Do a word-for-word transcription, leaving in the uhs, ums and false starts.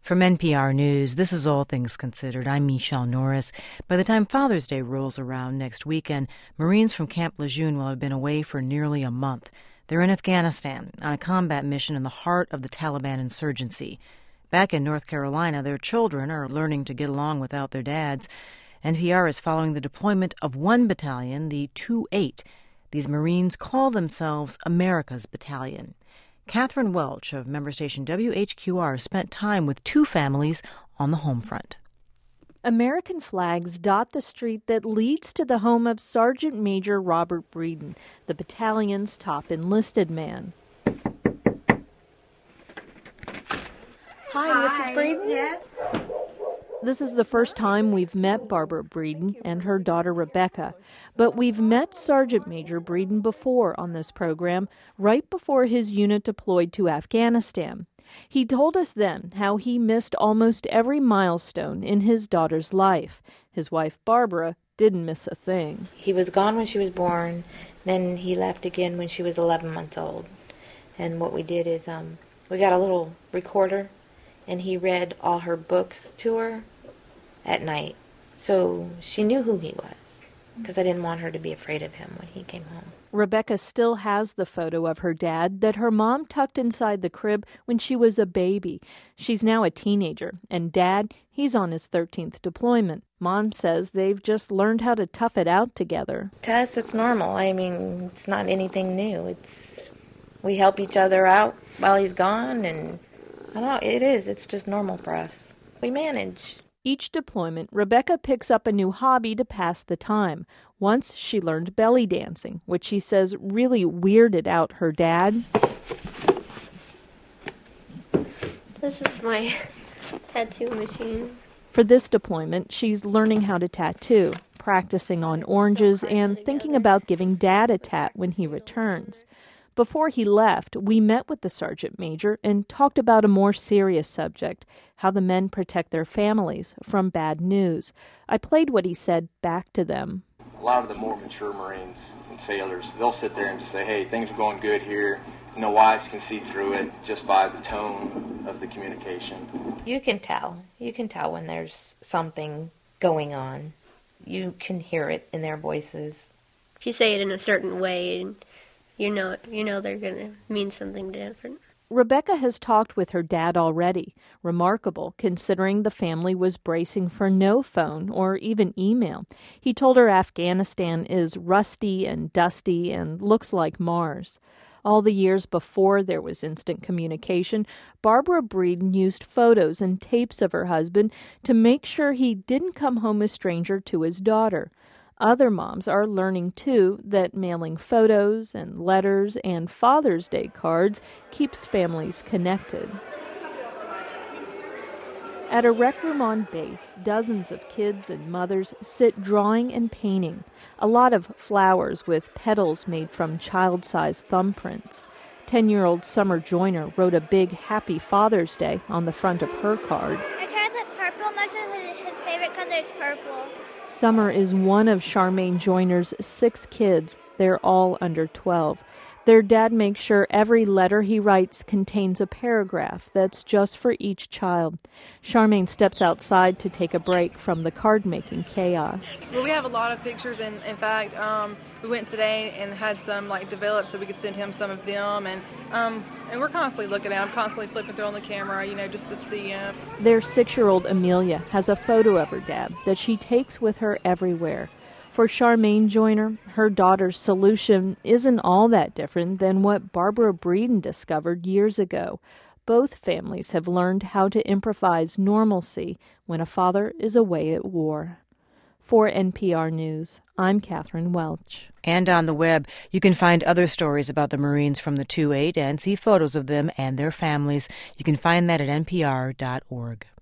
From N P R News, this is All Things Considered. I'm Michelle Norris. By the time Father's Day rolls around next weekend, Marines from Camp Lejeune will have been away for nearly a month. They're in Afghanistan on a combat mission in the heart of the Taliban insurgency. Back in North Carolina, their children are learning to get along without their dads. N P R is following the deployment of one battalion, the two eight. These Marines call themselves America's Battalion. Catherine Welch of member station W H Q R spent time with two families on the home front. American flags dot the street that leads to the home of Sergeant Major Robert Breeden, the battalion's top enlisted man. Hi, Missus Breeden. Yes. This is the first time we've met Barbara Breeden and her daughter Rebecca, but we've met Sergeant Major Breeden before on this program, right before his unit deployed to Afghanistan. He told us then how he missed almost every milestone in his daughter's life. His wife Barbara didn't miss a thing. He was gone when she was born, then he left again when she was eleven months old. And what we did is um, we got a little recorder, and he read all her books to her at night. So she knew who he was, because I didn't want her to be afraid of him when he came home. Rebecca still has the photo of her dad that her mom tucked inside the crib when she was a baby. She's now a teenager, and Dad, he's on his thirteenth deployment. Mom says they've just learned how to tough it out together. To us, it's normal. I mean, it's not anything new. It's we help each other out while he's gone, and I don't know, it is. It's just normal for us. We manage. Each deployment, Rebecca picks up a new hobby to pass the time. Once she learned belly dancing, which she says really weirded out her dad. This is my tattoo machine. For this deployment, she's learning how to tattoo, practicing on oranges, and thinking about giving Dad a tat when he returns. Before he left, we met with the Sergeant Major and talked about a more serious subject, how the men protect their families from bad news. I played what he said back to them. A lot of the more mature Marines and sailors, they'll sit there and just say, hey, things are going good here. You know, wives can see through it just by the tone of the communication. You can tell. You can tell when there's something going on. You can hear it in their voices. If you say it in a certain way, you know, you know they're going to mean something different. Rebecca has talked with her dad already. Remarkable, considering the family was bracing for no phone or even email. He told her Afghanistan is rusty and dusty and looks like Mars. All the years before there was instant communication, Barbara Breeden used photos and tapes of her husband to make sure he didn't come home a stranger to his daughter. Other moms are learning, too, that mailing photos and letters and Father's Day cards keeps families connected. At a rec room on base, dozens of kids and mothers sit drawing and painting, a lot of flowers with petals made from child-sized thumbprints. Ten-year-old Summer Joyner wrote a big Happy Father's Day on the front of her card. I tried to put purple much of his favorite color is purple. Summer is one of Charmaine Joyner's six kids. They're all under twelve. Their dad makes sure every letter he writes contains a paragraph that's just for each child. Charmaine steps outside to take a break from the card-making chaos. Well, we have a lot of pictures, and in fact, um, we went today and had some like developed so we could send him some of them, and um, and we're constantly looking at them, constantly flipping through on the camera, you know, just to see him. Their six-year-old Amelia has a photo of her dad that she takes with her everywhere. For Charmaine Joyner, her daughter's solution isn't all that different than what Barbara Breeden discovered years ago. Both families have learned how to improvise normalcy when a father is away at war. For N P R News, I'm Catherine Welch. And on the web, you can find other stories about the Marines from the two eight and see photos of them and their families. You can find that at N P R dot org.